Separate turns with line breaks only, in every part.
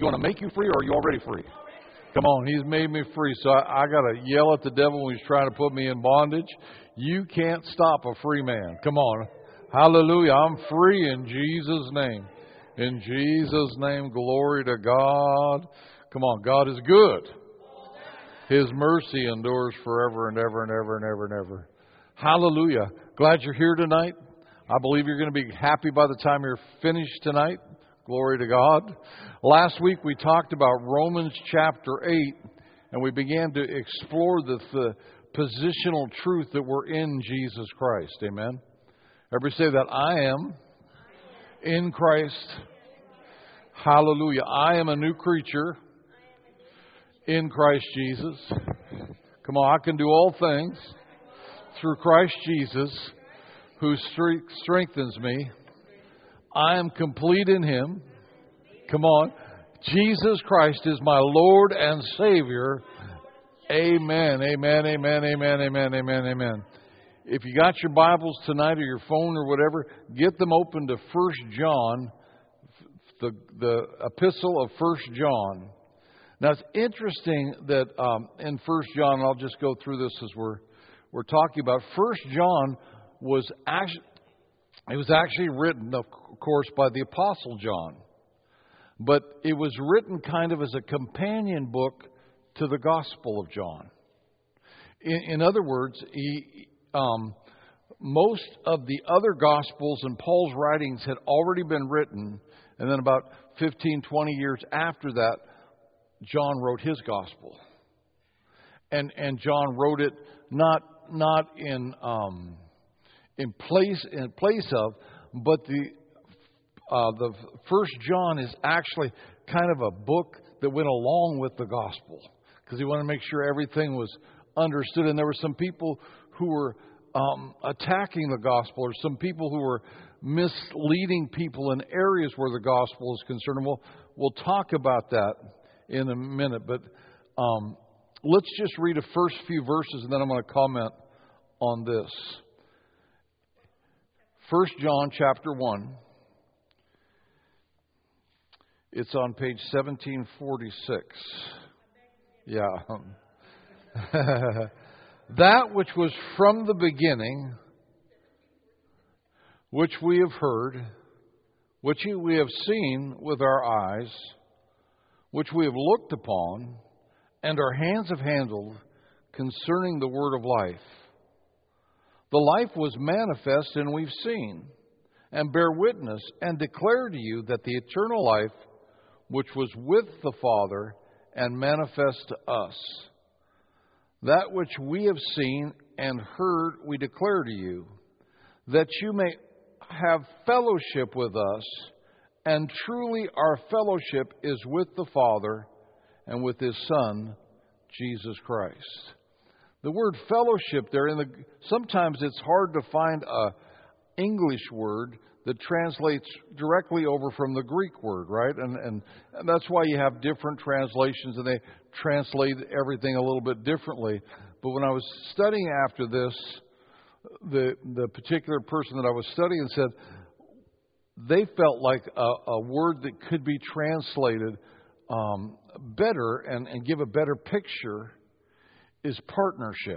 going to make you free, or are you already free? Come on, He's made me free. So I got to yell at the devil when he's trying to put me in bondage. You can't stop a free man. Come on. Hallelujah. I'm free in Jesus' name. In Jesus' name, glory to God. Come on, God is good. His mercy endures forever and ever and ever and ever and ever. Hallelujah. Glad you're here tonight. I believe you're going to be happy by the time you're finished tonight. Glory to God. Last week we talked about Romans chapter 8, and we began to explore the positional truth that we're in Jesus Christ. Amen. Everybody say that. I am in Christ. Hallelujah. I am a new creature in Christ Jesus. Come on, I can do all things through Christ Jesus who strengthens me. I am complete in Him. Come on. Jesus Christ is my Lord and Savior. Amen. Amen. Amen. Amen. Amen. Amen. Amen. If you got your Bibles tonight or your phone or whatever, get them open to 1 John, the epistle of 1 John. Now, it's interesting that in 1 John, I'll just go through this as we're talking about. 1 John was actually written, of course, by the Apostle John. But it was written kind of as a companion book to the Gospel of John. In other words, most of the other Gospels and Paul's writings had already been written, and then about 15, 20 years after that, John wrote his Gospel. And John wrote it not in place of, but the First John is actually kind of a book that went along with the gospel, because he wanted to make sure everything was understood. And there were some people who were attacking the gospel, or some people who were misleading people in areas where the gospel is concerned. We'll talk about that in a minute, but let's just read the first few verses, and then I'm going to comment on this. 1 John chapter 1. It's on page 1746. Yeah. That which was from the beginning, which we have heard, which we have seen with our eyes, which we have looked upon, and our hands have handled concerning the word of life. The life was manifest, and we've seen, and bear witness, and declare to you that the eternal life, which was with the Father, and manifest to us. That which we have seen and heard we declare to you, that you may have fellowship with us, and truly our fellowship is with the Father and with His Son, Jesus Christ. The word fellowship there, sometimes it's hard to find an English word that translates directly over from the Greek word, right? And that's why you have different translations, and they translate everything a little bit differently. But when I was studying after this, the particular person that I was studying said they felt like a word that could be translated better and give a better picture is partnership.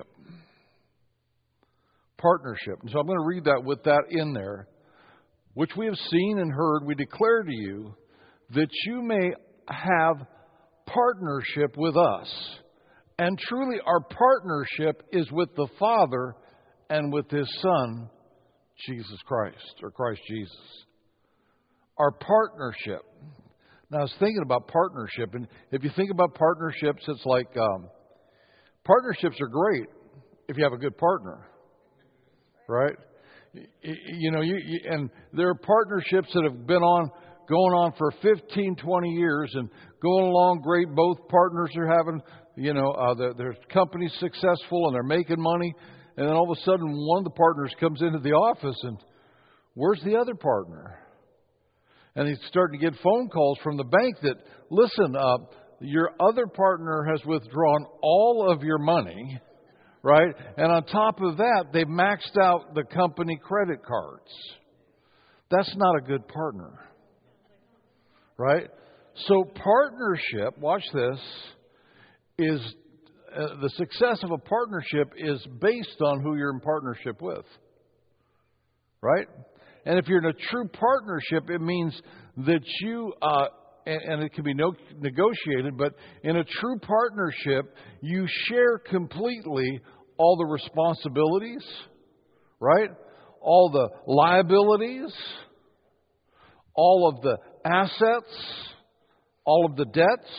Partnership. And so I'm going to read that with that in there. Which we have seen and heard, we declare to you, that you may have partnership with us. And truly our partnership is with the Father and with His Son, Jesus Christ, or Christ Jesus. Our partnership. Now I was thinking about partnership, and if you think about partnerships, it's like partnerships are great if you have a good partner, right? You know, and there are partnerships that have been going on for 15, 20 years and going along great. Both partners are having, their company's successful and they're making money. And then all of a sudden, one of the partners comes into the office and, where's the other partner? And he's starting to get phone calls from the bank that, listen, your other partner has withdrawn all of your money. Right? And on top of that, they've maxed out the company credit cards. That's not a good partner. Right? So partnership, watch this, is the success of a partnership is based on who you're in partnership with. Right? And if you're in a true partnership, it means that you, and it can be negotiated, but in a true partnership, you share completely all the responsibilities, right? All the liabilities, all of the assets, all of the debts,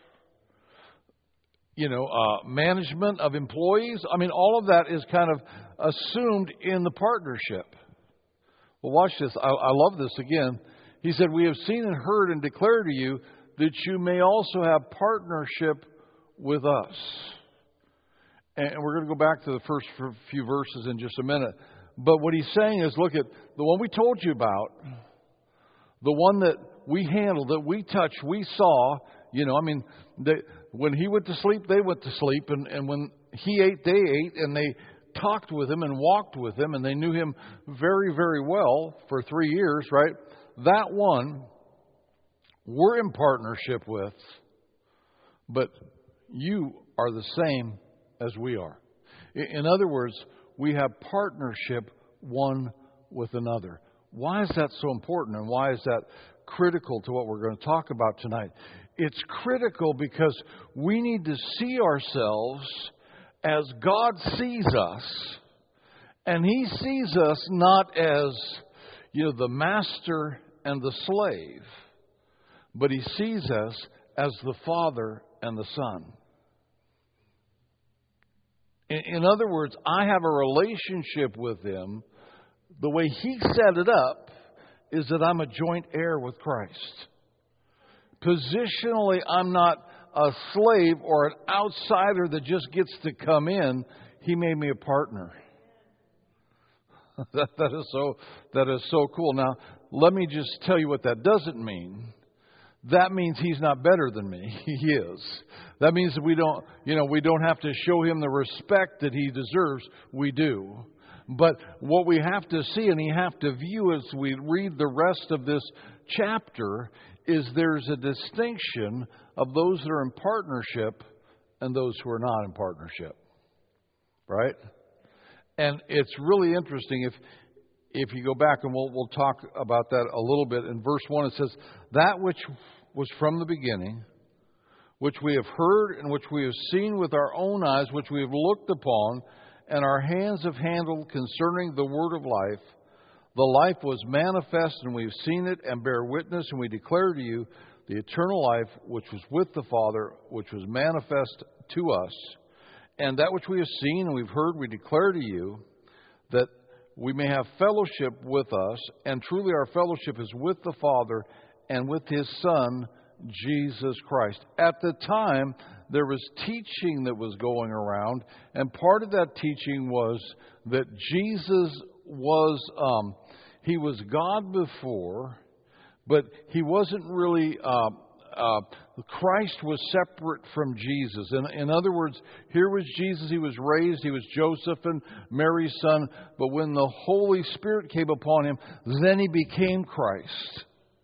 management of employees. I mean, all of that is kind of assumed in the partnership. Well, watch this. I love this again. He said, we have seen and heard and declare to you that you may also have partnership with us. And we're going to go back to the first few verses in just a minute. But what he's saying is, look at the one we told you about, the one that we handled, that we touched, we saw. When he went to sleep, they went to sleep. And when he ate, they ate. And they talked with him and walked with him. And they knew him very, very well for 3 years, right? That one we're in partnership with, but you are the same as we are. In other words, we have partnership one with another. Why is that so important, and why is that critical to what we're going to talk about tonight? It's critical because we need to see ourselves as God sees us, and He sees us not as, the master and the slave, but He sees us as the Father and the Son. In other words, I have a relationship with Him. The way He set it up is that I'm a joint heir with Christ. Positionally, I'm not a slave or an outsider that just gets to come in. He made me a partner. That is so cool. Now, let me just tell you what that doesn't mean. That means He's not better than me. He is. That means that we don't have to show Him the respect that He deserves. We do. But what we have to see and we have to view as we read the rest of this chapter is there's a distinction of those that are in partnership and those who are not in partnership. Right? And it's really interesting if you go back, and we'll talk about that a little bit. In verse 1 it says, that which was from the beginning, which we have heard and which we have seen with our own eyes, which we have looked upon, and our hands have handled concerning the word of life. The life was manifest, and we have seen it, and bear witness, and we declare to you the eternal life which was with the Father, which was manifest to us. And that which we have seen and we've heard, we declare to you, that we may have fellowship with us, and truly our fellowship is with the Father and with His Son, Jesus Christ. At the time, there was teaching that was going around, and part of that teaching was that Jesus was, He was God before, but He wasn't really, Christ was separate from Jesus. In other words, here was Jesus, He was raised, He was Joseph and Mary's son, but when the Holy Spirit came upon Him, then He became Christ.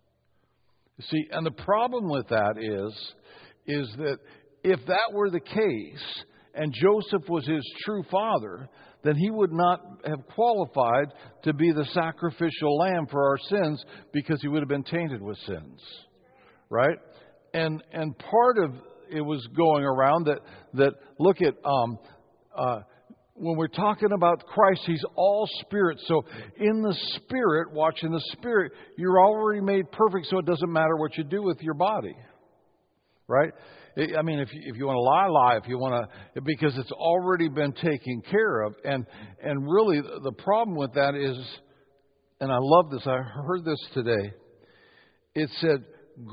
See, and the problem with that is that if that were the case, and Joseph was His true father, then He would not have qualified to be the sacrificial lamb for our sins, because He would have been tainted with sins. Right? And part of it was going around that look at when we're talking about Christ, He's all spirit. So in the Spirit, watching the Spirit, you're already made perfect, so it doesn't matter what you do with your body. Right? I mean, if you want to lie, if you want to, because it's already been taken care of. And really the problem with that is, and I love this, I heard this today. It said,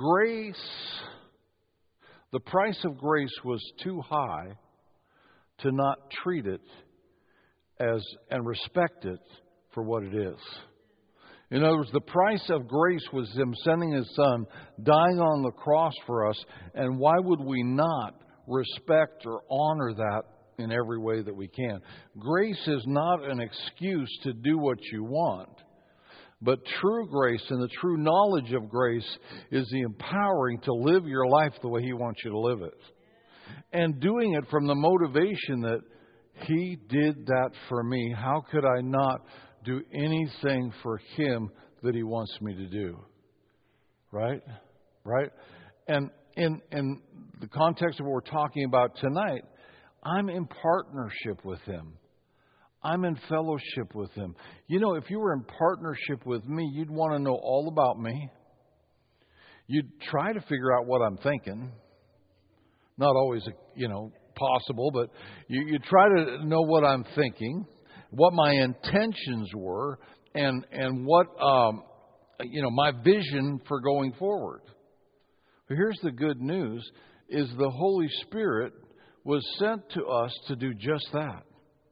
the price of grace was too high to not treat it as and respect it for what it is. In other words, the price of grace was Him sending His Son, dying on the cross for us, and why would we not respect or honor that in every way that we can? Grace is not an excuse to do what you want, But true grace and the true knowledge of grace is the empowering to live your life the way He wants you to live it. And doing it from the motivation that He did that for me. How could I not do anything for Him that He wants me to do? Right? Right? And in the context of what we're talking about tonight, I'm in partnership with Him. I'm in fellowship with Him. You know, if you were in partnership with me, you'd want to know all about me. You'd try to figure out what I'm thinking. Not always, possible, but you try to know what I'm thinking, what my intentions were, and what, my vision for going forward. But here's the good news, is the Holy Spirit was sent to us to do just that.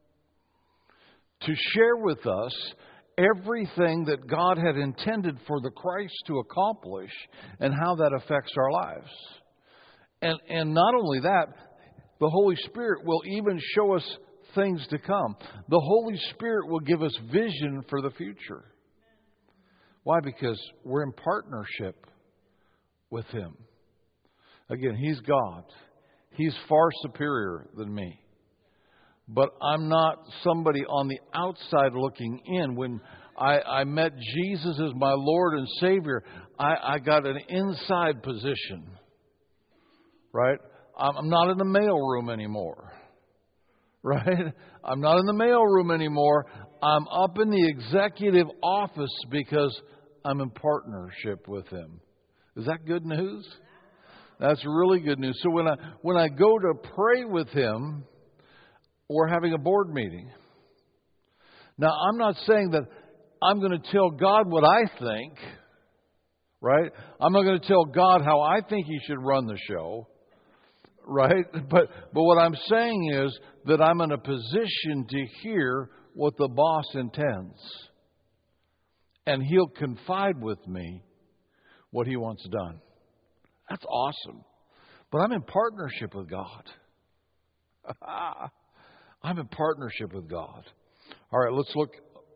To share with us everything that God had intended for the Christ to accomplish and how that affects our lives. And not only that, the Holy Spirit will even show us things to come. The Holy Spirit will give us vision for the future. Why? Because we're in partnership with Him. Again, He's God. He's far superior than me. But I'm not somebody on the outside looking in. When I met Jesus as my Lord and Savior, I got an inside position. Right? I'm not in the mailroom anymore. Right? I'm not in the mailroom anymore. I'm up in the executive office because I'm in partnership with Him. Is that good news? That's really good news. So when I go to pray with Him, we're having a board meeting. Now, I'm not saying that I'm going to tell God what I think, right? I'm not going to tell God how I think He should run the show, right? But what I'm saying is that I'm in a position to hear what the boss intends. And He'll confide with me what He wants done. That's awesome. But I'm in partnership with God. I'm in partnership with God. All right, let's look.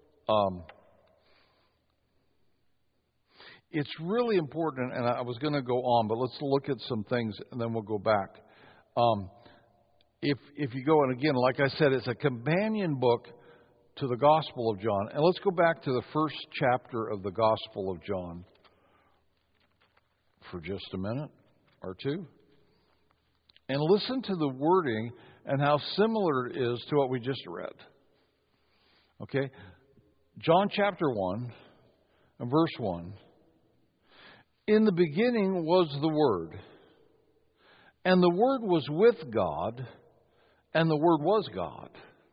It's really important, and I was going to go on, but let's look at some things, and then we'll go back. If you go, and again, like I said, it's a companion book to the Gospel of John. And let's go back to the first chapter of the Gospel of John for just a minute or two. And listen to the wording and how similar it is to what we just read. Okay? John chapter 1 and verse 1. In the beginning was the Word, and the Word was with God, and the Word was God.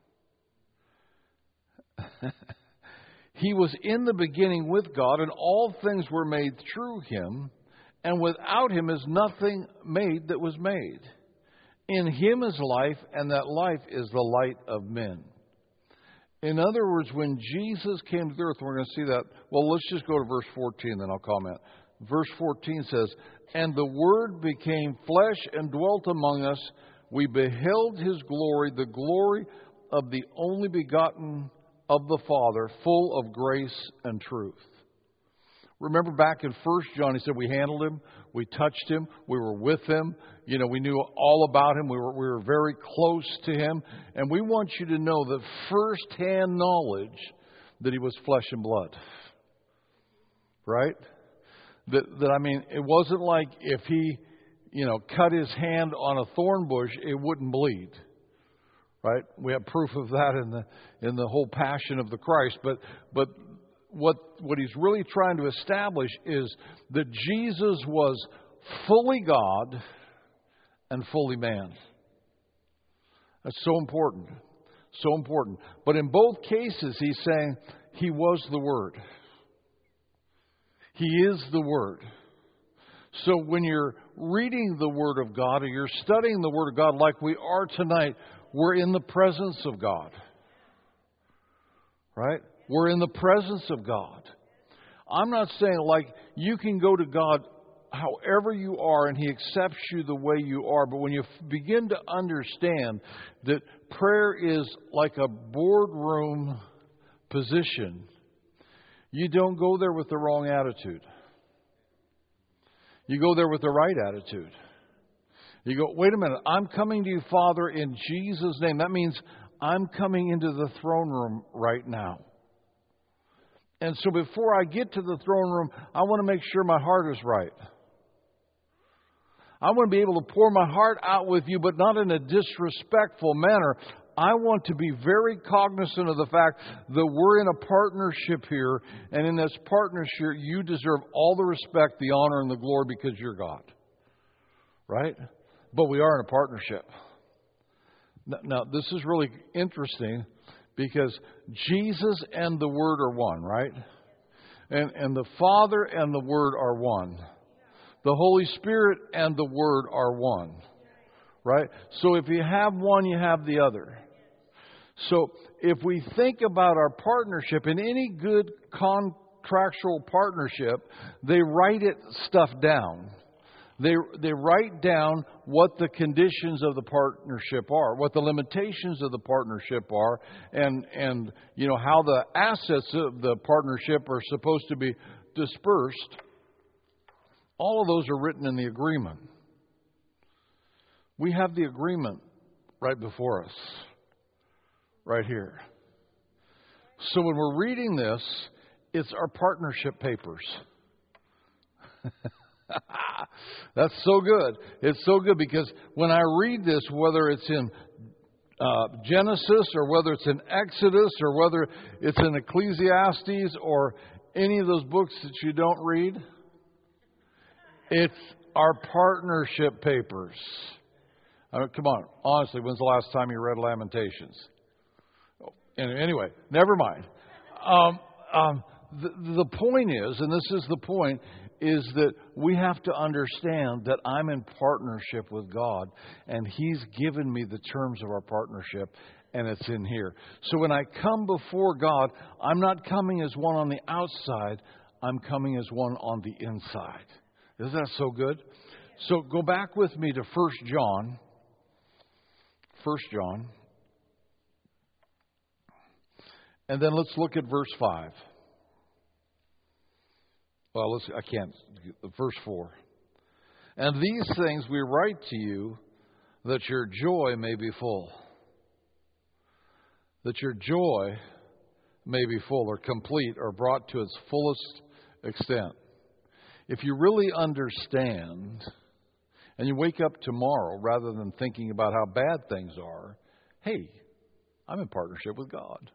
He was in the beginning with God, and all things were made through Him, and without Him is nothing made that was made. In Him is life, and that life is the light of men. In other words, when Jesus came to the earth, we're going to see that. Well, let's just go to verse 14, then I'll comment. Verse 14 says, and the Word became flesh and dwelt among us. We beheld His glory, the glory of the only begotten of the Father, full of grace and truth. Remember back in 1 John, he said we handled Him, we touched Him, we were with Him. You know, we knew all about Him. We were very close to Him. And we want you to know that first-hand knowledge that He was flesh and blood. Right? That I mean, it wasn't like if He, cut His hand on a thorn bush, it wouldn't bleed. Right? We have proof of that in the whole passion of the Christ. But what He's really trying to establish is that Jesus was fully God and fully man. That's so important. So important. But in both cases, He's saying He was the Word. He is the Word. So when you're reading the Word of God or you're studying the Word of God like we are tonight, we're in the presence of God. Right? We're in the presence of God. I'm not saying like you can go to God however you are and He accepts you the way you are. But when you begin to understand that prayer is like a boardroom position, You don't go there with the wrong attitude. You go there with the right attitude. You go, wait a minute, I'm coming to you, Father, in Jesus' name. That means I'm coming into the throne room right now. And so before I get to the throne room, I want to make sure my heart is right. I want to be able to pour my heart out with you, but not in a disrespectful manner. I want to be very cognizant of the fact that we're in a partnership here, and in this partnership, you deserve all the respect, the honor, and the glory because you're God. Right? But we are in a partnership. Now, this is really interesting because Jesus and the Word are one, right? And the Father and the Word are one. The Holy Spirit and the Word are one. Right? So if you have one, you have the other. So if we think about our partnership, in any good contractual partnership, they write stuff down. They write down what the conditions of the partnership are, what the limitations of the partnership are, and you know how the assets of the partnership are supposed to be dispersed. All of those are written in the agreement. We have the agreement right before us, right here. So when we're reading this, it's our partnership papers. That's so good. It's so good because when I read this, whether it's in Genesis or whether it's in Exodus or whether it's in Ecclesiastes or any of those books that you don't read, it's our partnership papers. I mean, come on, honestly, when's the last time you read Lamentations? Anyway, never mind. The point is, and this is the point, is that we have to understand that I'm in partnership with God, and He's given me the terms of our partnership, and it's in here. So when I come before God, I'm not coming as one on the outside, I'm coming as one on the inside. Isn't that so good? So go back with me to 1 John. 1 John. And then let's look at verse 5. Well, I can't. Verse 4. And these things we write to you that your joy may be full. That your joy may be full or complete or brought to its fullest extent. If you really understand, and you wake up tomorrow rather than thinking about how bad things are, hey, I'm in partnership with God.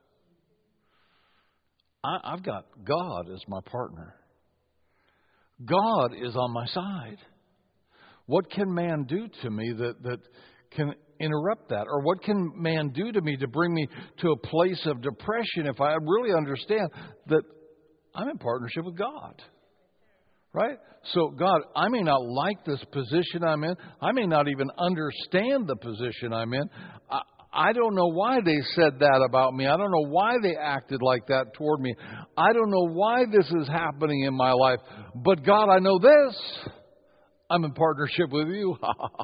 I've got God as my partner. God is on my side. What can man do to me that can interrupt that? Or what can man do to me to bring me to a place of depression if I really understand that I'm in partnership with God? Right? So, God, I may not like this position I'm in. I may not even understand the position I'm in. I don't know why they said that about me. I don't know why they acted like that toward me. I don't know why this is happening in my life. But God, I know this. I'm in partnership with you.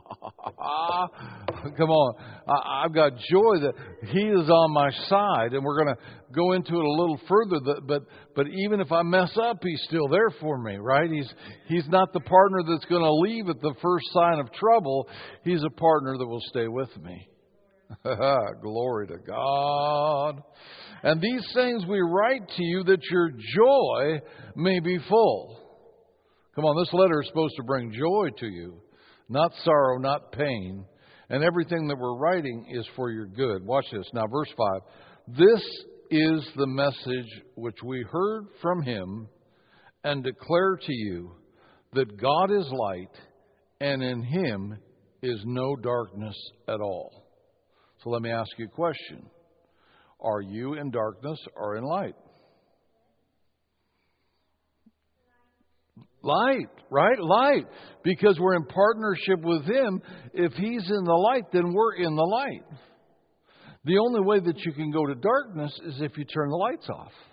Come on. I've got joy that He is on my side. And we're going to go into it a little further. But even if I mess up, He's still there for me, right? He's not the partner that's going to leave at the first sign of trouble. He's a partner that will stay with me. Glory to God. And these things we write to you that your joy may be full. Come on, this letter is supposed to bring joy to you, not sorrow, not pain. And everything that we're writing is for your good. Watch this. Now, verse 5. This is the message which we heard from Him and declare to you that God is light and in Him is no darkness at all. So let me ask you a question. Are you in darkness or in light? Light, right? Light. Because we're in partnership with Him. If He's in the light, then we're in the light. The only way that you can go to darkness is if you turn the lights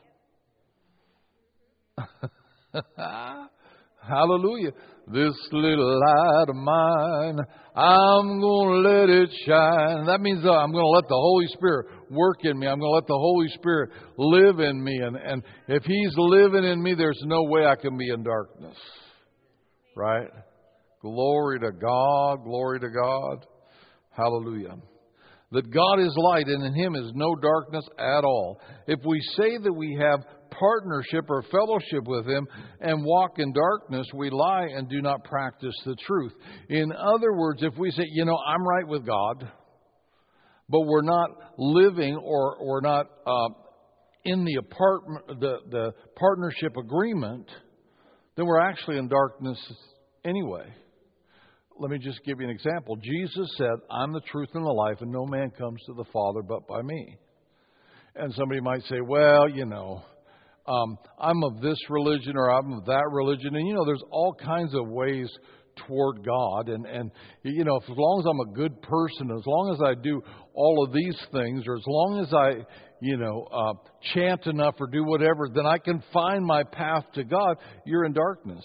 off. Hallelujah. This little light of mine, I'm going to let it shine. That means I'm going to let the Holy Spirit work in me. I'm going to let the Holy Spirit live in me. And if He's living in me, there's no way I can be in darkness. Right? Glory to God. Glory to God. Hallelujah. That God is light and in Him is no darkness at all. If we say that we have partnership or fellowship with Him and walk in darkness, we lie and do not practice the truth. In other words, if we say, I'm right with God, but we're not living or we're not in the partnership agreement, then we're actually in darkness anyway. Let me just give you an example. Jesus said, I'm the truth and the life, and no man comes to the Father but by me. And somebody might say, well, I'm of this religion or I'm of that religion. And, there's all kinds of ways toward God. And as long as I'm a good person, as long as I do all of these things, or as long as I, chant enough or do whatever, then I can find my path to God. You're in darkness.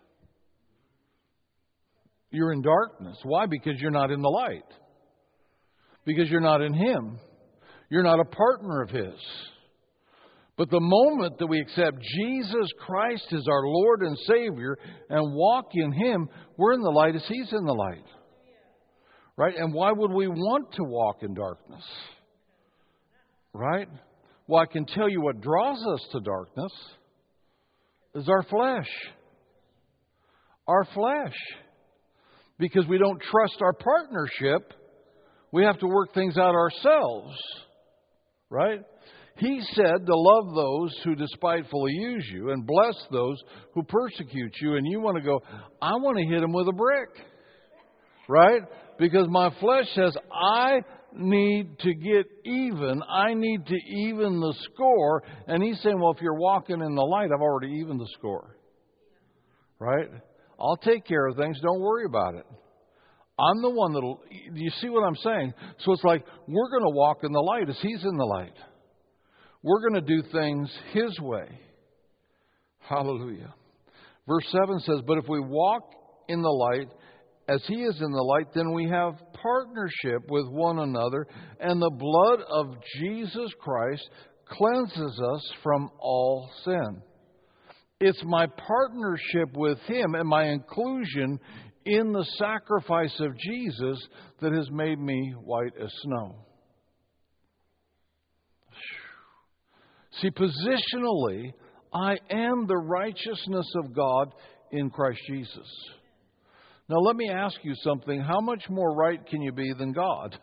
You're in darkness. Why? Because you're not in the light. Because you're not in Him. You're not a partner of His. But the moment that we accept Jesus Christ as our Lord and Savior and walk in Him, we're in the light as He's in the light. Right? And why would we want to walk in darkness? Right? Well, I can tell you what draws us to darkness is our flesh. Our flesh. Because we don't trust our partnership, we have to work things out ourselves. Right? He said to love those who despitefully use you and bless those who persecute you. And you want to go, I want to hit them with a brick. Right? Because my flesh says, I need to get even. I need to even the score. And He's saying, well, if you're walking in the light, I've already evened the score. Right? I'll take care of things. Don't worry about it. I'm the one that'll... Do you see what I'm saying? So it's like we're going to walk in the light as He's in the light. We're going to do things His way. Hallelujah. Verse 7 says, but if we walk in the light as He is in the light, then we have partnership with one another, and the blood of Jesus Christ cleanses us from all sin. It's my partnership with Him and my inclusion in the sacrifice of Jesus that has made me white as snow. See, positionally, I am the righteousness of God in Christ Jesus. Now, let me ask you something. How much more right can you be than God?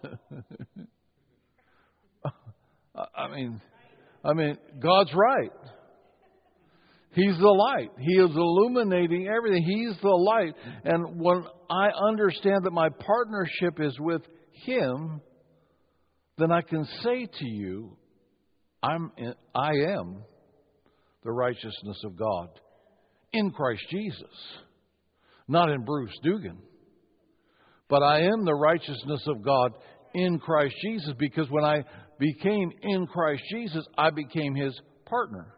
I mean, God's right. He's the light. He is illuminating everything. He's the light. And when I understand that my partnership is with Him, then I can say to you, I am the righteousness of God in Christ Jesus. Not in Bruce Dugan. But I am the righteousness of God in Christ Jesus, because when I became in Christ Jesus, I became His partner.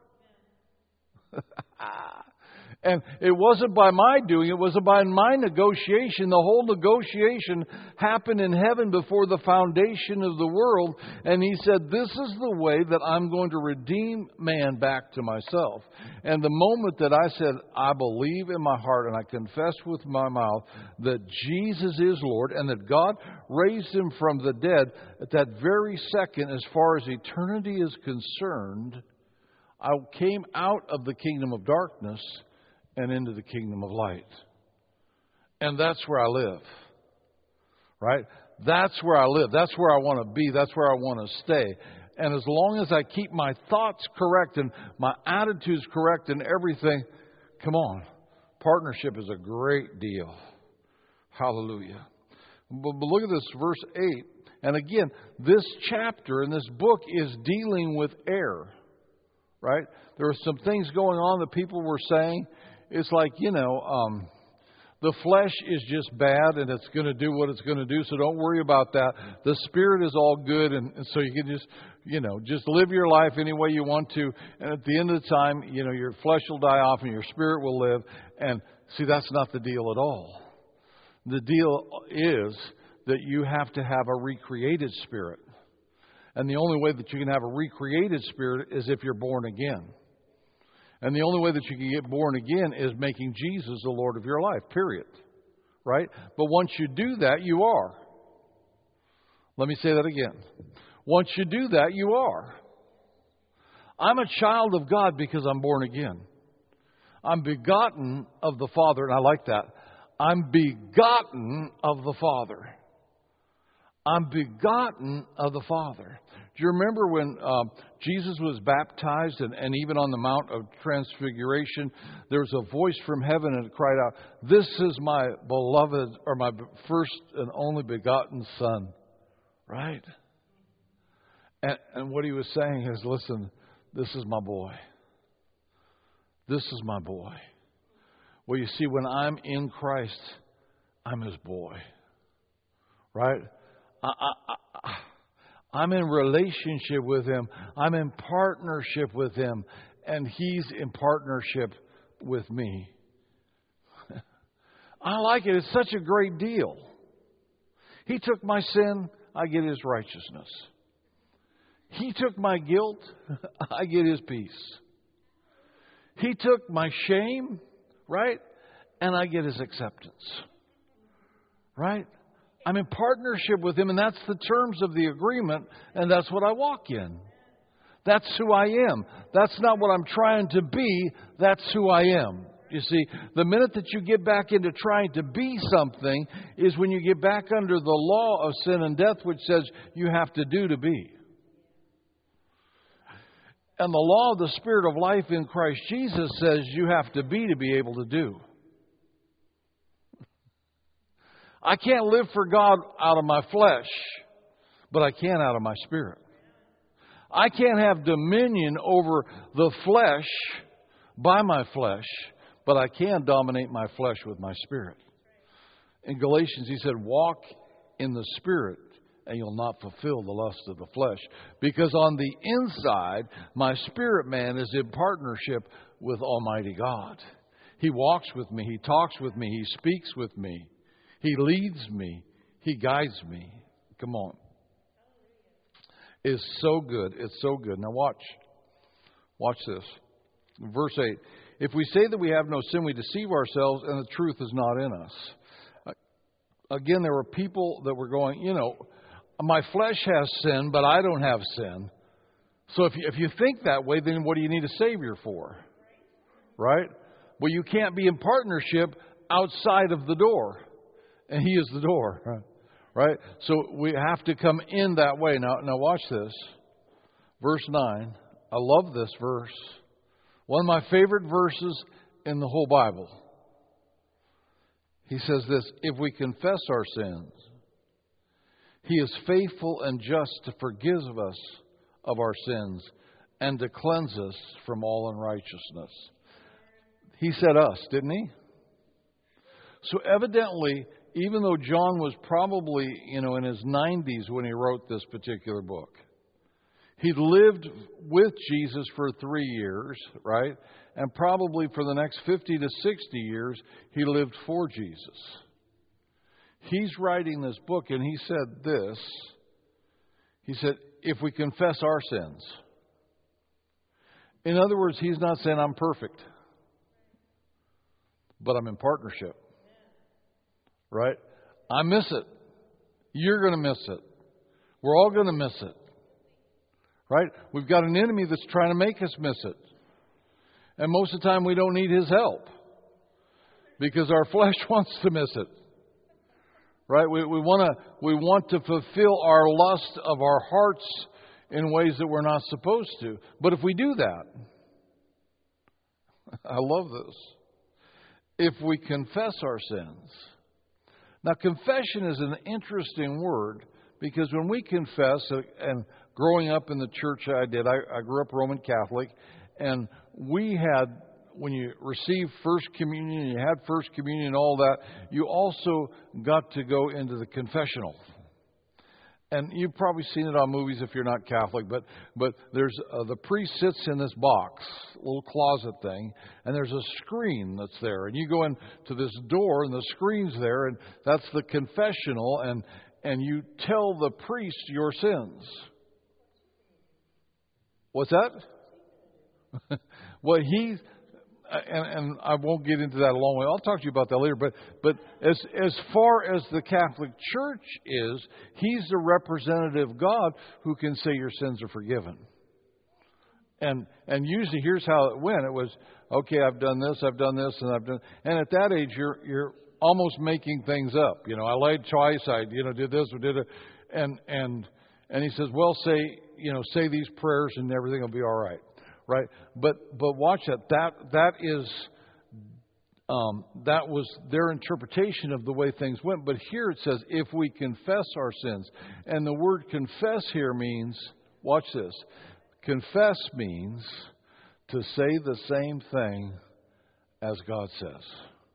And it wasn't by my doing, it was by my negotiation. The whole negotiation happened in heaven before the foundation of the world. And He said, this is the way that I'm going to redeem man back to myself. And the moment that I said, I believe in my heart and I confess with my mouth that Jesus is Lord and that God raised Him from the dead, at that very second, as far as eternity is concerned, I came out of the kingdom of darkness and into the kingdom of light. And that's where I live. Right? That's where I live. That's where I want to be. That's where I want to stay. And as long as I keep my thoughts correct and my attitudes correct and everything, come on. Partnership is a great deal. Hallelujah. But look at this, verse 8. And again, this chapter in this book is dealing with error. Right? There were some things going on that people were saying. It's like, the flesh is just bad and it's going to do what it's going to do. So don't worry about that. The Spirit is all good. And so you can just live your life any way you want to. And at the end of the time, your flesh will die off and your spirit will live. And see, that's not the deal at all. The deal is that you have to have a recreated spirit. And the only way that you can have a recreated spirit is if you're born again. And the only way that you can get born again is making Jesus the Lord of your life, period. Right? But once you do that, you are. Let me say that again. Once you do that, you are. I'm a child of God because I'm born again. I'm begotten of the Father, and I like that. I'm begotten of the Father. I'm begotten of the Father. Do you remember when Jesus was baptized and even on the Mount of Transfiguration, there was a voice from heaven and it cried out, "This is my beloved," or my first and only begotten Son. Right? And what he was saying is, listen, this is my boy. This is my boy. Well, you see, when I'm in Christ, I'm his boy. Right? I'm in relationship with him. I'm in partnership with him. And he's in partnership with me. I like it. It's such a great deal. He took my sin. I get his righteousness. He took my guilt. I get his peace. He took my shame, right? And I get his acceptance. Right? I'm in partnership with him, and that's the terms of the agreement, and that's what I walk in. That's who I am. That's not what I'm trying to be. That's who I am. You see, the minute that you get back into trying to be something is when you get back under the law of sin and death, which says you have to do to be. And the law of the Spirit of life in Christ Jesus says you have to be able to do. I can't live for God out of my flesh, but I can out of my spirit. I can't have dominion over the flesh by my flesh, but I can dominate my flesh with my spirit. In Galatians, he said, walk in the Spirit, and you'll not fulfill the lust of the flesh. Because on the inside, my spirit man is in partnership with Almighty God. He walks with me. He talks with me. He speaks with me. He leads me. He guides me. Come on. It's so good. It's so good. Now watch. Watch this. Verse 8. If we say that we have no sin, we deceive ourselves, and the truth is not in us. Again, there were people that were going, my flesh has sin, but I don't have sin. So if you think that way, then what do you need a Savior for? Right? Well, you can't be in partnership outside of the door. And He is the door. Right? So we have to come in that way. Now watch this. Verse 9. I love this verse. One of my favorite verses in the whole Bible. He says this, if we confess our sins, He is faithful and just to forgive us of our sins and to cleanse us from all unrighteousness. He said us, didn't He? So evidently, even though John was probably, in his 90s when he wrote this particular book, he'd lived with Jesus for 3 years, right? And probably for the next 50 to 60 years, he lived for Jesus. He's writing this book, and he said this. He said, if we confess our sins. In other words, he's not saying I'm perfect, but I'm in partnership. Right? I miss it. You're going to miss it. We're all going to miss it. Right? We've got an enemy that's trying to make us miss it. And most of the time we don't need his help. Because our flesh wants to miss it. Right? We want to fulfill our lust of our hearts in ways that we're not supposed to. But if we do that, I love this. If we confess our sins. Now, confession is an interesting word because when we confess, and growing up in the church I did, I grew up Roman Catholic, and we had, when you received First Communion, you had First Communion and all that, you also got to go into the confessional. And you've probably seen it on movies if you're not Catholic, but there's the priest sits in this box, little closet thing, and there's a screen that's there. And you go into this door, and the screen's there, and that's the confessional, and you tell the priest your sins. What's that? Well, and I won't get into that a long way. I'll talk to you about that later. But as far as the Catholic Church is, He's the representative of God who can say your sins are forgiven. And usually here's how it went. It was, okay, I've done this, and I've done. And at that age, you're almost making things up. You know, I lied twice. I did this or did it. And he says, well, say these prayers and everything will be all right. Right, but watch that. That was their interpretation of the way things went. But here it says, if we confess our sins, and the word confess here means, watch this. Confess means to say the same thing as God says.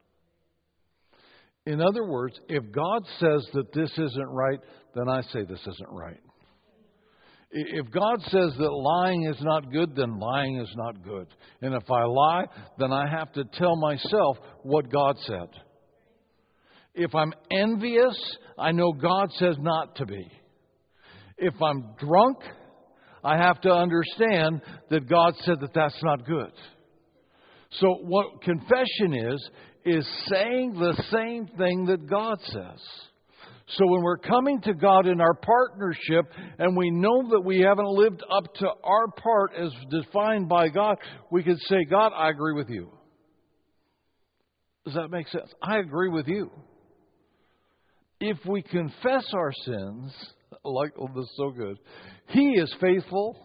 In other words, if God says that this isn't right, then I say this isn't right. If God says that lying is not good, then lying is not good. And if I lie, then I have to tell myself what God said. If I'm envious, I know God says not to be. If I'm drunk, I have to understand that God said that that's not good. So what confession is saying the same thing that God says. So when we're coming to God in our partnership and we know that we haven't lived up to our part as defined by God, we can say, God, I agree with you. Does that make sense? I agree with you. If we confess our sins, this is so good. He is faithful.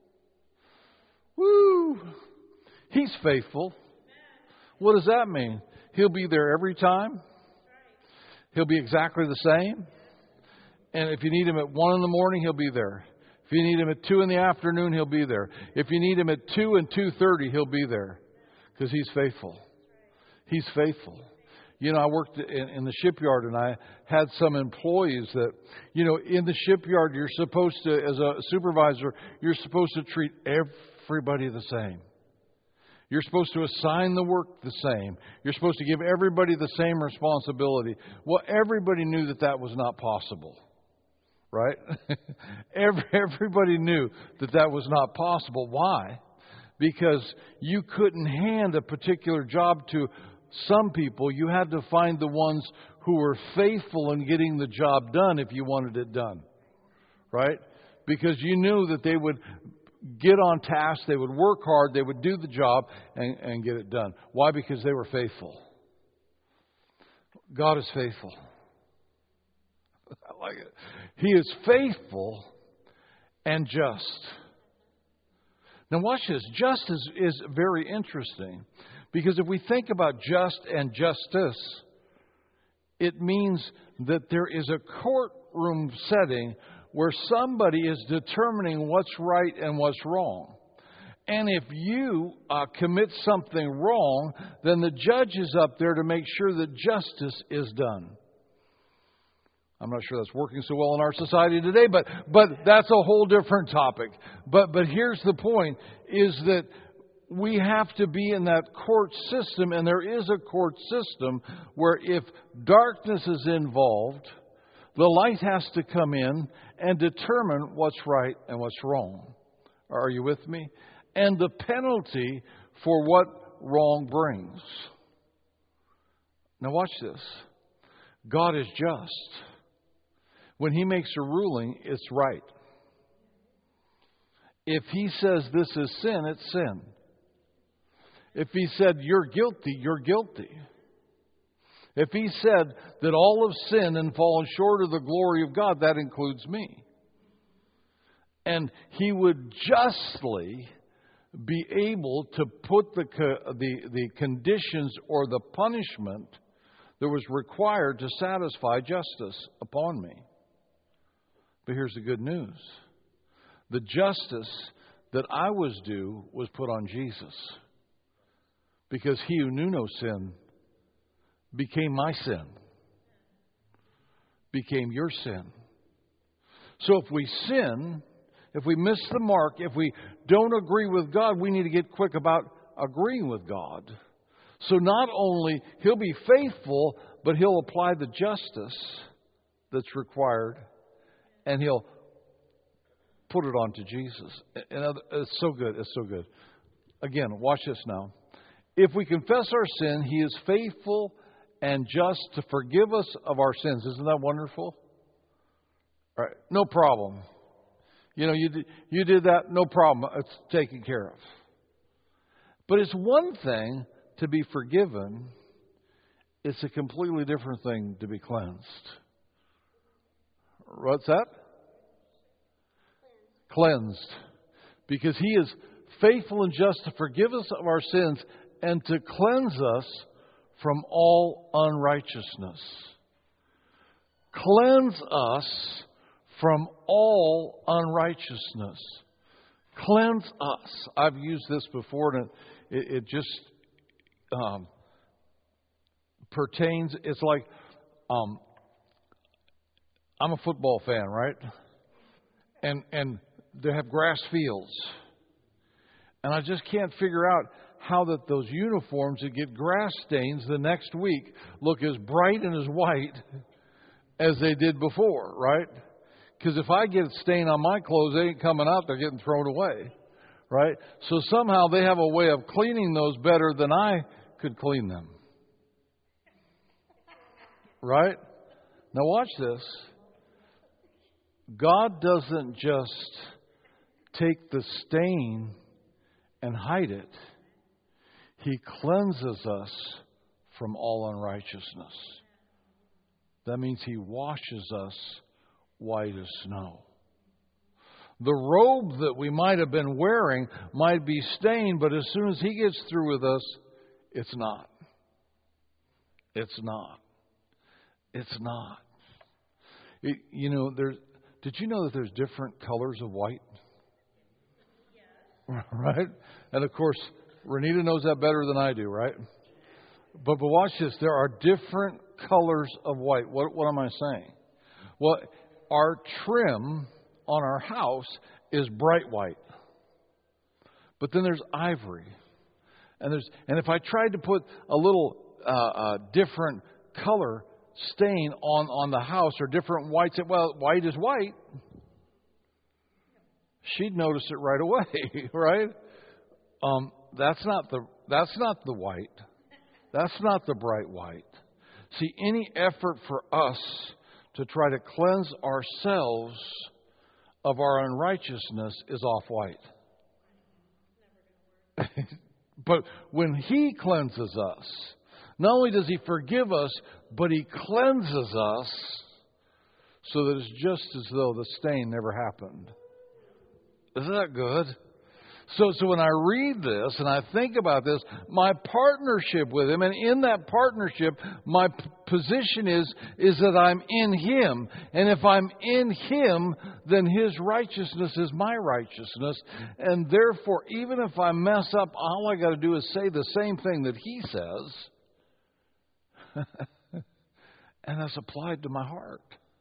Woo! He's faithful. What does that mean? He'll be there every time. He'll be exactly the same. And if you need Him at 1 in the morning, He'll be there. If you need Him at 2 in the afternoon, He'll be there. If you need Him at 2 and 2:30, He'll be there. Because He's faithful. He's faithful. You know, I worked in the shipyard and I had some employees that, in the shipyard, you're supposed to, as a supervisor, you're supposed to treat everybody the same. You're supposed to assign the work the same. You're supposed to give everybody the same responsibility. Well, everybody knew that was not possible, right? Everybody knew that was not possible. Why? Because you couldn't hand a particular job to some people. You had to find the ones who were faithful in getting the job done if you wanted it done, right? Because you knew that they would get on task, they would work hard, they would do the job and get it done. Why? Because they were faithful. God is faithful. I like it. He is faithful and just. Now watch this. Just is very interesting. Because if we think about just and justice, it means that there is a courtroom setting where somebody is determining what's right and what's wrong. And if you commit something wrong, then the judge is up there to make sure that justice is done. I'm not sure that's working so well in our society today, but that's a whole different topic. But here's the point, is that we have to be in that court system, and there is a court system where if darkness is involved, the light has to come in and determine what's right and what's wrong. Are you with me? And the penalty for what wrong brings. Now watch this. God is just. When He makes a ruling, it's right. If He says this is sin, it's sin. If He said you're guilty, you're guilty. If He said that all have sinned and fallen short of the glory of God, that includes me. And He would justly be able to put the conditions or the punishment that was required to satisfy justice upon me. But here's the good news. The justice that I was due was put on Jesus. Because He who knew no sin became my sin. Became your sin. So if we sin, if we miss the mark, if we don't agree with God, we need to get quick about agreeing with God. So not only He'll be faithful, but He'll apply the justice that's required. And He'll put it onto Jesus. And it's so good. It's so good. Again, watch this now. If we confess our sin, He is faithful and just to forgive us of our sins. Isn't that wonderful? All right, no problem. You know, you did that, no problem. It's taken care of. But it's one thing to be forgiven. It's a completely different thing to be cleansed. What's that? Cleansed. Because He is faithful and just to forgive us of our sins and to cleanse us from all unrighteousness. Cleanse us from all unrighteousness. Cleanse us. I've used this before, and it just pertains. It's like I'm a football fan, right? And they have grass fields, and I just can't figure out how that those uniforms that get grass stains the next week look as bright and as white as they did before, right? Because if I get a stain on my clothes, they ain't coming out, they're getting thrown away, right? So somehow they have a way of cleaning those better than I could clean them. Right? Now watch this. God doesn't just take the stain and hide it. He cleanses us from all unrighteousness. That means He washes us white as snow. The robe that we might have been wearing might be stained, but as soon as He gets through with us, it's not. It's not. It's not. Did you know that there's different colors of white? Yeah. Right? And of course, Renita knows that better than I do, right? But watch this. There are different colors of white. What am I saying? Well, our trim on our house is bright white. But then there's ivory. And if I tried to put a little different color stain on the house or different whites, well, white is white, she'd notice it right away, right? That's not the white. That's not the bright white. See, any effort for us to try to cleanse ourselves of our unrighteousness is off-white. But when He cleanses us, not only does He forgive us, but He cleanses us so that it's just as though the stain never happened. Isn't that good? So when I read this and I think about this, my partnership with Him, and in that partnership, my position is that I'm in Him. And if I'm in Him, then His righteousness is my righteousness. And therefore, even if I mess up, all I got to do is say the same thing that He says. And that's applied to my heart.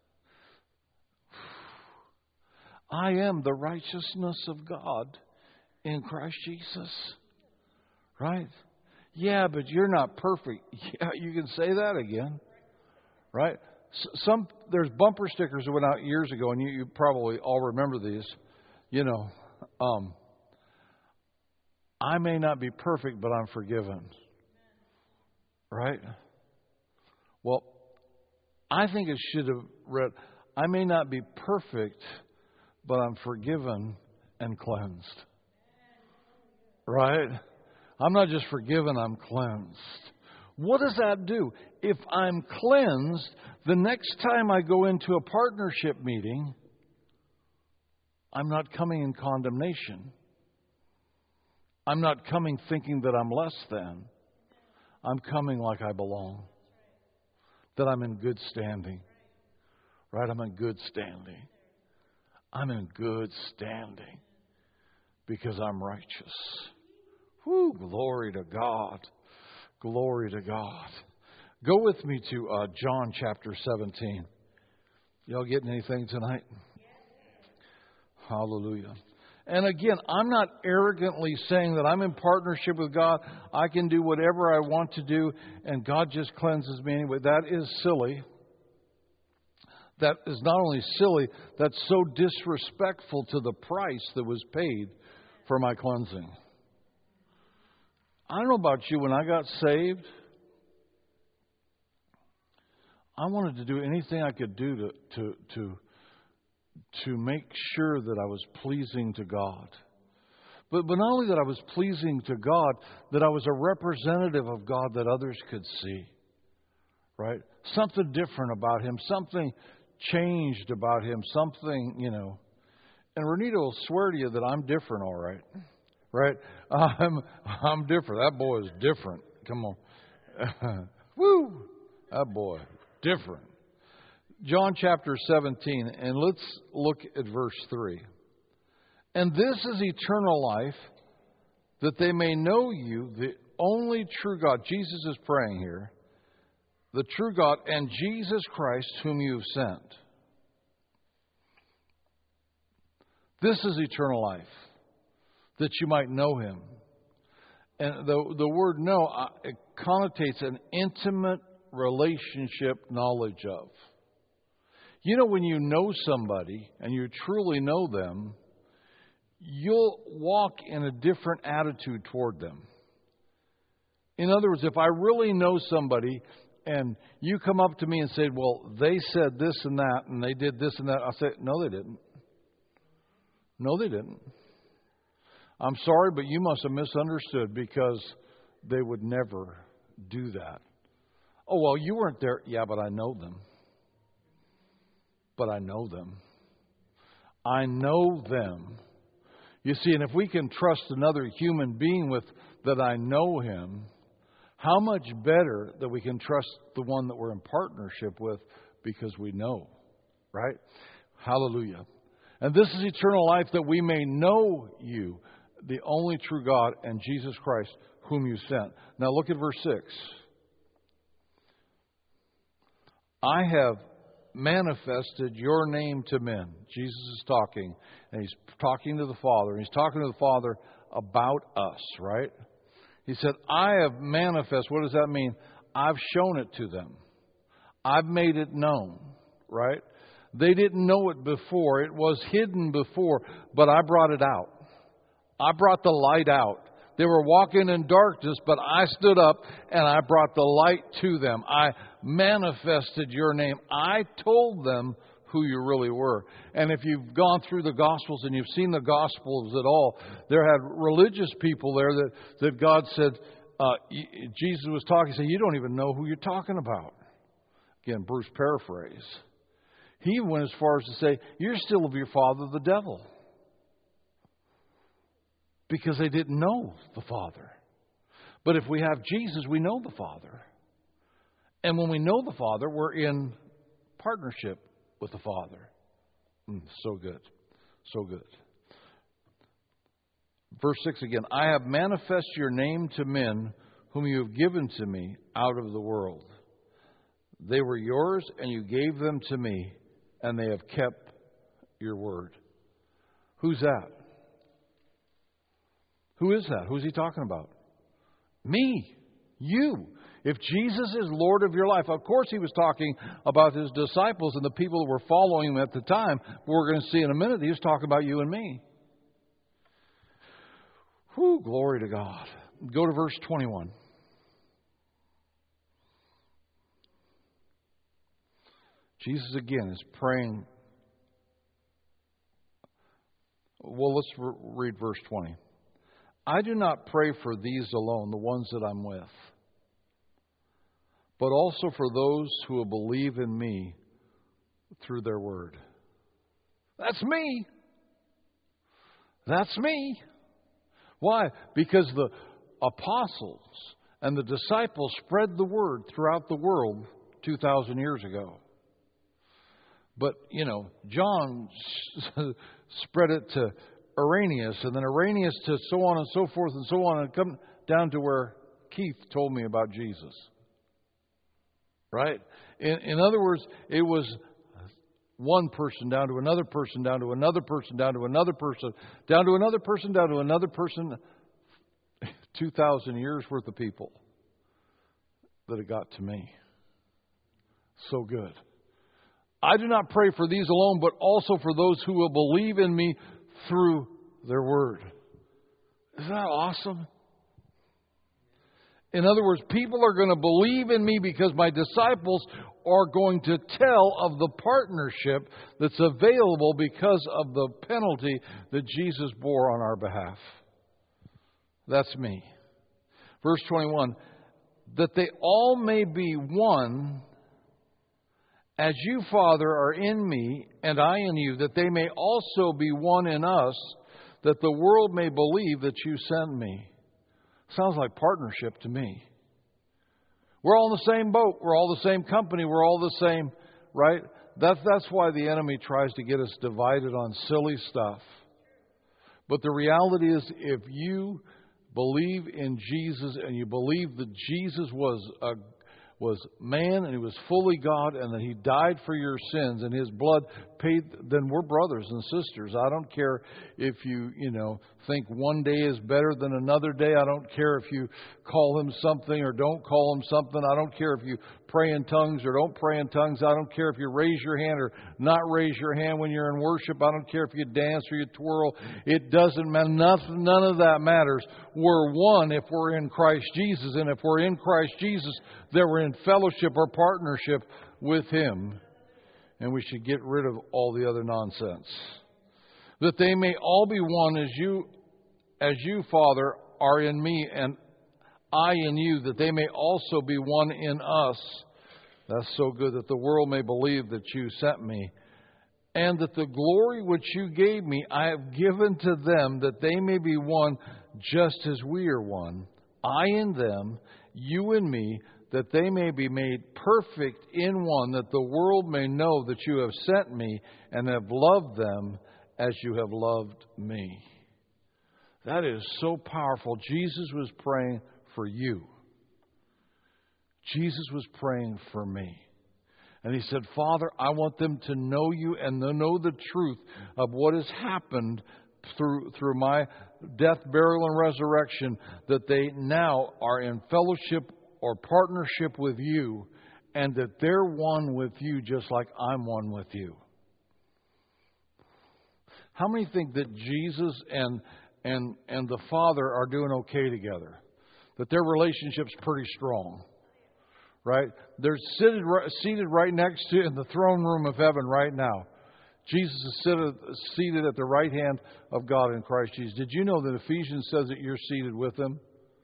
I am the righteousness of God in Christ Jesus. Right? Yeah, but you're not perfect. Yeah, you can say that again. Right? There's bumper stickers that went out years ago, and you probably all remember these. I may not be perfect, but I'm forgiven. Right? Well, I think it should have read, I may not be perfect, but I'm forgiven and cleansed. Right? I'm not just forgiven, I'm cleansed. What does that do? If I'm cleansed, the next time I go into a partnership meeting, I'm not coming in condemnation. I'm not coming thinking that I'm less than. I'm coming like I belong. That I'm in good standing. Right? I'm in good standing. I'm in good standing because I'm righteous. Whew, glory to God. Glory to God. Go with me to John chapter 17. Y'all getting anything tonight? Hallelujah. And again, I'm not arrogantly saying that I'm in partnership with God. I can do whatever I want to do, and God just cleanses me anyway. That is silly. that is not only silly, that's so disrespectful to the price that was paid for my cleansing. I don't know about you, when I got saved, I wanted to do anything I could do to make sure that I was pleasing to God. But not only that I was pleasing to God, that I was a representative of God that others could see. Right? Something different about Him, something changed about Him, something, And Renita will swear to you that I'm different, all right. Right? I'm different. That boy is different. Come on. Woo! That boy, different. John chapter 17, and let's look at verse 3. And this is eternal life, that they may know you, the only true God. Jesus is praying here. The true God and Jesus Christ, whom you have sent. This is eternal life, that you might know Him. And the word know, it connotates an intimate relationship knowledge of. When you know somebody and you truly know them, you'll walk in a different attitude toward them. In other words, if I really know somebody and you come up to me and say, well, they said this and that and they did this and that, I'll say, no, they didn't. No, they didn't. I'm sorry, but you must have misunderstood, because they would never do that. Oh, well, you weren't there. Yeah, but I know them. But I know them. I know them. You see, and if we can trust another human being with that I know him, how much better that we can trust the one that we're in partnership with because we know, right? Hallelujah. And this is eternal life, that we may know you, the only true God, and Jesus Christ, whom you sent. Now look at verse 6. I have manifested your name to men. Jesus is talking, and He's talking to the Father. And He's talking to the Father about us, right? He said, I have manifested. What does that mean? I've shown it to them. I've made it known, right? They didn't know it before. It was hidden before, but I brought it out. I brought the light out. They were walking in darkness, but I stood up and I brought the light to them. I manifested your name. I told them who you really were. And if you've gone through the Gospels and you've seen the Gospels at all, there had religious people there that God said, Jesus was talking, he said, you don't even know who you're talking about. Again, Bruce paraphrase. He even went as far as to say, you're still of your father, the devil. Because they didn't know the Father. But if we have Jesus, we know the Father. And when we know the Father, we're in partnership with the Father. So good. So good. Verse 6 again. I have manifested your name to men whom you have given to me out of the world. They were yours, and you gave them to me, and they have kept your word. Who's that? Who is that? Who's he talking about? Me. You. If Jesus is Lord of your life, of course he was talking about his disciples and the people that were following him at the time. But we're going to see in a minute, he was talking about you and me. Whew, glory to God. Go to verse 21. Jesus again is praying. Well, let's read verse 20. I do not pray for these alone, the ones that I'm with, but also for those who will believe in me through their word. That's me. That's me. Why? Because the apostles and the disciples spread the word throughout the world 2,000 years ago. But, John spread it to Irenaeus, and then Irenaeus to so on and so forth and so on, and come down to where Keith told me about Jesus. Right? In other words, it was one person down to another person, down to another person, down to another person, down to another person, down to another person. 2,000 years worth of people that it got to me. So good. I do not pray for these alone, but also for those who will believe in me through their word. Isn't that awesome? In other words, people are going to believe in me because my disciples are going to tell of the partnership that's available because of the penalty that Jesus bore on our behalf. That's me. Verse 21, that they all may be one, as you, Father, are in me, and I in you, that they may also be one in us, that the world may believe that you sent me. Sounds like partnership to me. We're all in the same boat. We're all the same company. We're all the same, right? That's why the enemy tries to get us divided on silly stuff. But the reality is, if you believe in Jesus and you believe that Jesus was man and He was fully God and that He died for your sins and His blood paid, then we're brothers and sisters. I don't care if you think one day is better than another day. I don't care if you call Him something or don't call Him something. I don't care if you pray in tongues or don't pray in tongues. I don't care if you raise your hand or not raise your hand when you're in worship. I don't care if you dance or you twirl. It doesn't matter. None of that matters. We're one if we're in Christ Jesus. And if we're in Christ Jesus, then we're in fellowship or partnership with Him. And we should get rid of all the other nonsense. That they may all be one as you, Father, are in me and I in you, that they may also be one in us. That's so good, that the world may believe that you sent me. And that the glory which you gave me, I have given to them, that they may be one just as we are one. I in them, you in me, that they may be made perfect in one, that the world may know that you have sent me and have loved them as you have loved me. That is so powerful. Jesus was praying for you. Jesus was praying for me. And He said, Father, I want them to know you and to know the truth of what has happened through my death, burial, and resurrection, that they now are in fellowship or partnership with you, and that they're one with you just like I'm one with you. How many think that Jesus and the Father are doing okay together? That their relationship's pretty strong, right? They're seated right next to in the throne room of heaven right now. Jesus is seated at the right hand of God in Christ Jesus. Did you know that Ephesians says that you're seated with Him?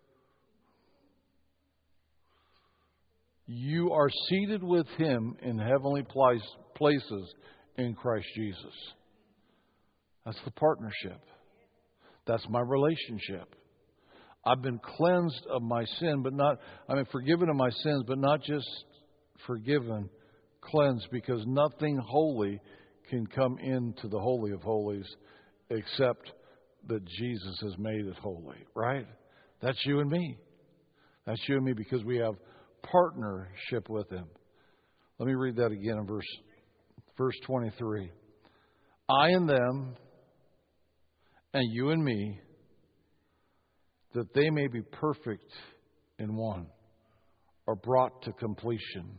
You are seated with Him in heavenly places in Christ Jesus. That's the partnership. That's my relationship. I've been cleansed of my sin, forgiven of my sins, but not just forgiven, cleansed, because nothing holy can come into the Holy of Holies except that Jesus has made it holy, right? That's you and me. That's you and me because we have partnership with Him. Let me read that again in verse 23. I and them, and you and me, that they may be perfect in one, or brought to completion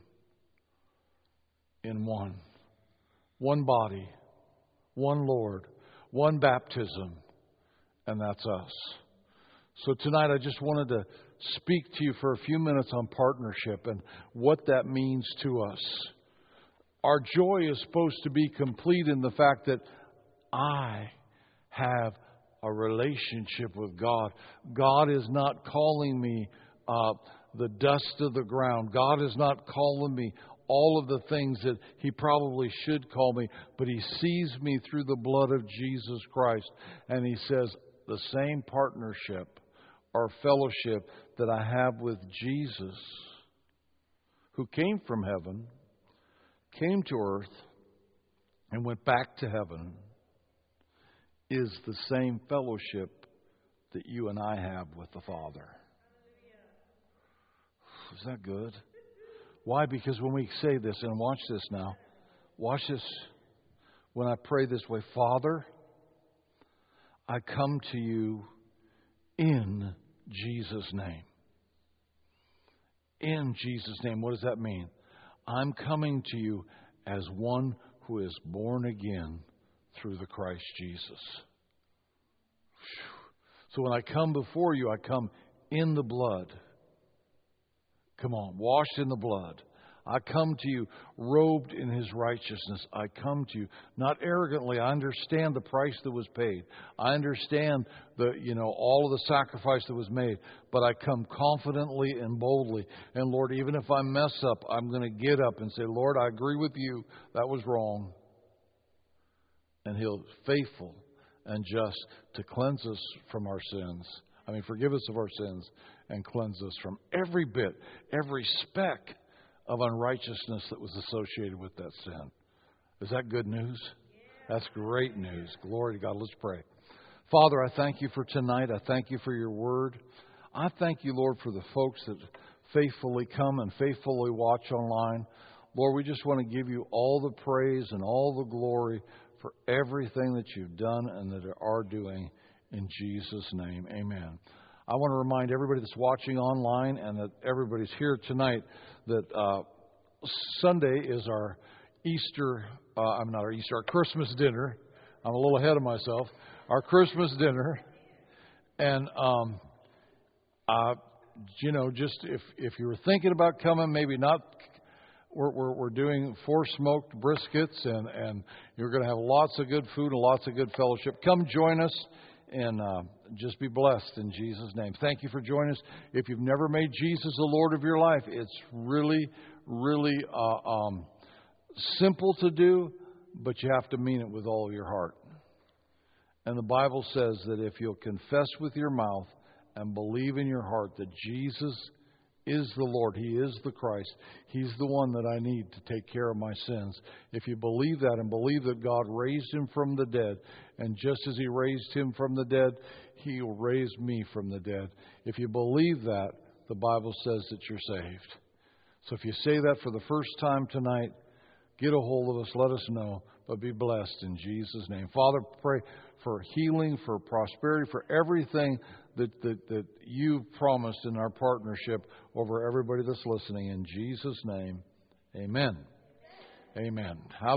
in one. One body, one Lord, one baptism, and that's us. So tonight I just wanted to speak to you for a few minutes on partnership and what that means to us. Our joy is supposed to be complete in the fact that I have a relationship with God. God is not calling me the dust of the ground. God is not calling me all of the things that He probably should call me, but He sees me through the blood of Jesus Christ. And He says, the same partnership or fellowship that I have with Jesus, who came from heaven, came to earth, and went back to heaven, is the same fellowship that you and I have with the Father. Is that good? Why? Because when we say this, and watch this now, watch this, when I pray this way, Father, I come to you in Jesus' name. In Jesus' name. What does that mean? I'm coming to you as one who is born again through the Christ Jesus. So when I come before you, I come in the blood. Come on, washed in the blood. I come to you robed in His righteousness. I come to you not arrogantly. I understand the price that was paid. I understand all of the sacrifice that was made. But I come confidently and boldly. And Lord, even if I mess up, I'm going to get up and say, Lord, I agree with you. That was wrong. And He'll faithful and just to cleanse us from our sins. Forgive us of our sins and cleanse us from every bit, every speck of unrighteousness that was associated with that sin. Is that good news? That's great news. Glory to God. Let's pray. Father, I thank you for tonight. I thank you for your word. I thank you, Lord, for the folks that faithfully come and faithfully watch online. Lord, we just want to give you all the praise and all the glory for everything that you've done and that are doing in Jesus' name. Amen. I want to remind everybody that's watching online and that everybody's here tonight that Sunday is our our Christmas dinner. I'm a little ahead of myself. Our Christmas dinner. And, just if you were thinking about coming, maybe not. We're doing 4 smoked briskets, and you're going to have lots of good food and lots of good fellowship. Come join us and just be blessed in Jesus' name. Thank you for joining us. If you've never made Jesus the Lord of your life, it's really, really simple to do, but you have to mean it with all of your heart. And the Bible says that if you'll confess with your mouth and believe in your heart that Jesus is the Lord, He is the Christ, He's the one that I need to take care of my sins. If you believe that and believe that God raised Him from the dead, and just as He raised Him from the dead, He will raise me from the dead. If you believe that, the Bible says that you're saved. So if you say that for the first time tonight, get a hold of us, let us know, but be blessed in Jesus' name. Father, pray for healing, for prosperity, for everything that you've promised in our partnership over everybody that's listening. In Jesus' name, amen. Amen.